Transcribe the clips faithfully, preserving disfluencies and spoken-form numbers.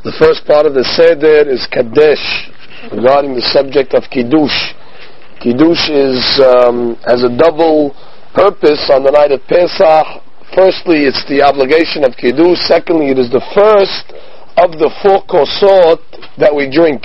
The first part of the Seder is Kadesh, regarding the subject of Kiddush. Kiddush is um, has a double purpose on the night of Pesach. Firstly, it's the obligation of Kiddush. Secondly, it is the first of the four kosot that we drink.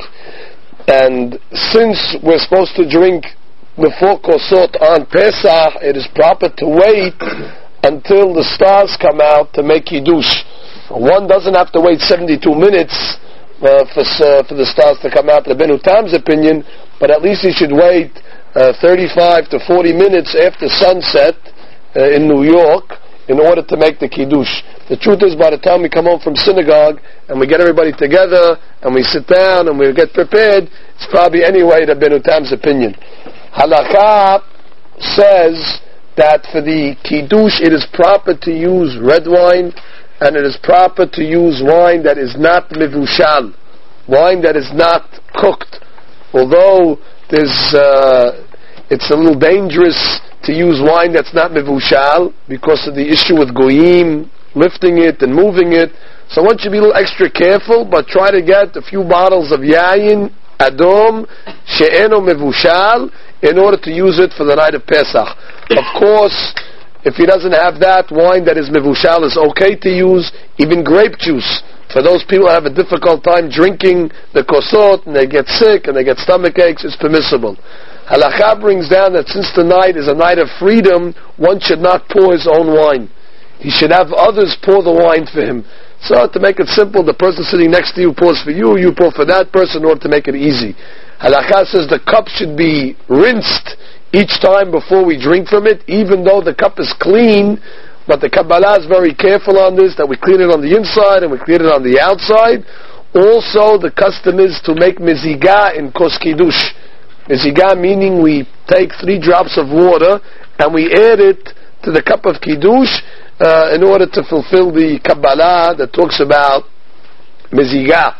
And since we're supposed to drink the four kosot on Pesach, it is proper to wait until the stars come out to make Kiddush. One doesn't have to wait seventy-two minutes uh, for uh, for the stars to come out, Rabbeinu Tam's opinion, but at least he should wait uh, thirty-five to forty minutes after sunset uh, in New York in order to make the Kiddush. The truth is, by the time we come home from synagogue and we get everybody together and we sit down and we get prepared, it's probably anyway Rabbeinu Tam's opinion. Halakha says that for the Kiddush it is proper to use red wine, and it is proper to use wine that is not mevushal, wine that is not cooked. Although there's, uh, it's a little dangerous to use wine that's not mevushal because of the issue with goyim lifting it and moving it. So one should be a little extra careful, but try to get a few bottles of yayin adom she'eno mevushal in order to use it for the night of Pesach. Of course, if he doesn't have that, wine that is mevushal is okay to use. Even grape juice, for those people who have a difficult time drinking the kosot and they get sick and they get stomach aches, it's permissible. Halakha brings down that since the night is a night of freedom, one should not pour his own wine. He should have others pour the wine for him. So to make it simple, the person sitting next to you pours for you, you pour for that person in order to make it easy. Halakha says the cup should be rinsed each time before we drink from it, even though the cup is clean, but the Kabbalah is very careful on this, that we clean it on the inside and we clean it on the outside. Also, the custom is to make mezigah in kos kiddush. Mezigah meaning we take three drops of water and we add it to the cup of kiddush uh, in order to fulfill the Kabbalah that talks about mezigah.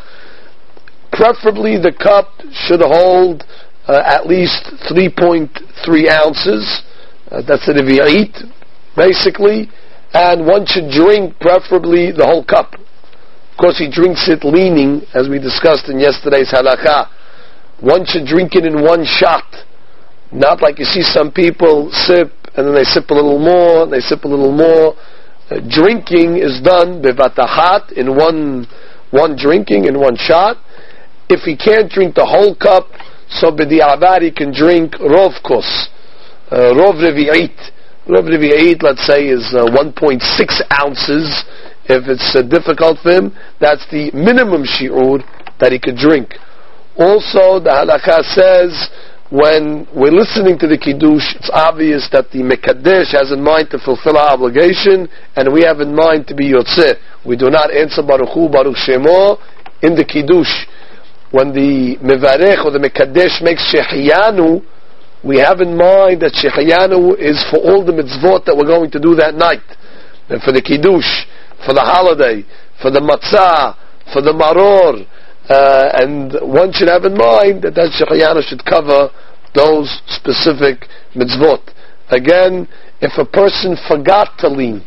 Preferably the cup should hold uh, at least three point three ounces. Uh, that's the revi'it, basically. And one should drink preferably the whole cup. Of course, he drinks it leaning, as we discussed in yesterday's halakha. One should drink it in one shot. Not like you see some people sip, and then they sip a little more, and they sip a little more. Uh, drinking is done bevatahat, in one one drinking, in one shot. If he can't drink the whole cup, so b'di'avad he can drink rov kos, uh, rov revi'it. Rov revi'it, let's say, is uh, one point six ounces. If it's uh, difficult for him, that's the minimum shi'ur that he could drink. Also, the halakha says, when we're listening to the Kiddush, it's obvious that the Mekadesh has in mind to fulfill our obligation, and we have in mind to be Yotzeh. We do not answer Baruch Hu, Baruch Shemo in the Kiddush. When the Mevarech or the Mekadesh makes Shehiyanu, we have in mind that Shehiyanu is for all the mitzvot that we're going to do that night. And for the Kiddush, for the holiday, for the Matzah, for the Maror, Uh, and one should have in mind that that Shehiyanu should cover those specific mitzvot. Again, if a person forgot to lean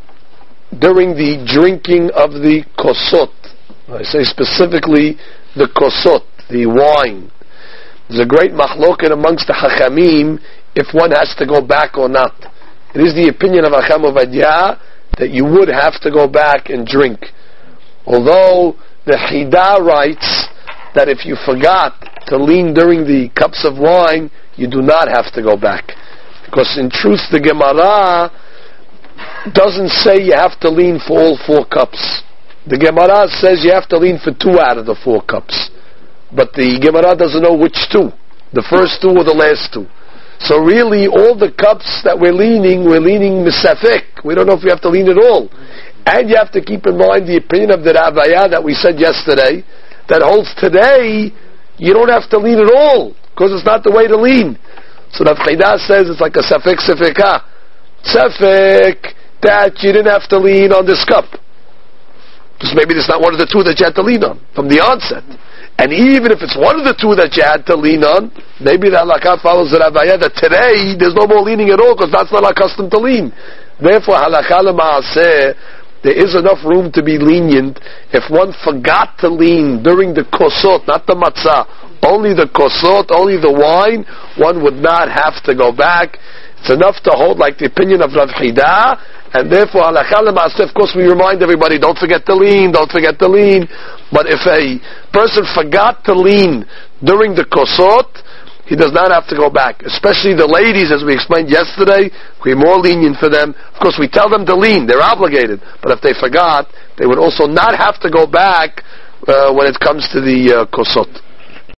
during the drinking of the kosot, I say specifically the kosot, the wine, there's a great machloket amongst the Chachamim if one has to go back or not. It is the opinion of Hacham Ovadia that you would have to go back and drink. Although the Hidah writes that if you forgot to lean during the cups of wine, you do not have to go back. Because in truth, the Gemara doesn't say you have to lean for all four cups. The Gemara says you have to lean for two out of the four cups. But the Gemara doesn't know which two, the first two or the last two. So really, all the cups that we're leaning, we're leaning misafek. We don't know if we have to lean at all. And you have to keep in mind the opinion of the Ravaya that we said yesterday, that holds today, you don't have to lean at all, because it's not the way to lean. So the Chidah says it's like a safek safekah. Safek, that you didn't have to lean on this cup. Because maybe it's not one of the two that you had to lean on from the onset. And even if it's one of the two that you had to lean on, maybe the halakha follows the Ravaya that today there's no more leaning at all, because that's not our custom to lean. Therefore, halakha l'ma'aseh, there is enough room to be lenient. If one forgot to lean during the kosot, not the matzah, only the kosot, only the wine, one would not have to go back. It's enough to hold like the opinion of Rav Chida, and therefore, halakha l'maaseh, of course we remind everybody, don't forget to lean, don't forget to lean. But if a person forgot to lean during the kosot, he does not have to go back. Especially the ladies, as we explained yesterday, we're more lenient for them. Of course, we tell them to lean, they're obligated. But if they forgot, they would also not have to go back uh, when it comes to the uh, kosot.